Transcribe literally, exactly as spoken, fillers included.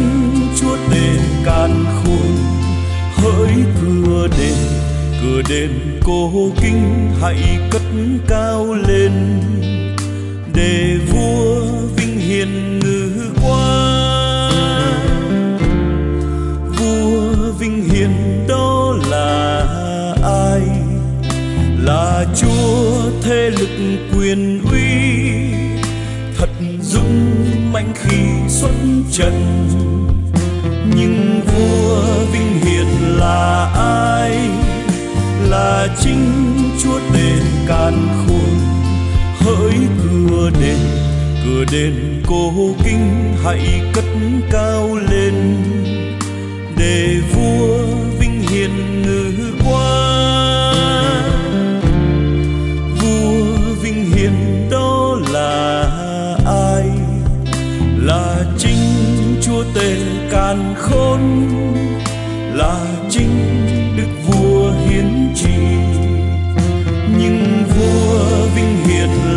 chúa tể càn khôn. Hỡi cửa đền, cửa đền cổ kính hãy cất cao lên, để vua vinh hiển ngự qua. Vua vinh hiển đó là ai? Là chúa thế lực quyền uy, thật dũng mãnh khi xuất trận. Nhưng vua vinh hiển là ai? Là chính chúa tể càn khôn. Hỡi cửa đền, cửa đền cổ kính hãy cất cao lên, để vua vinh hiển ngự qua. Vua vinh hiển đó là ai? Là chính chúa tể càn khôn, là chính đức vua hiến trị. Nhưng vua vinh hiển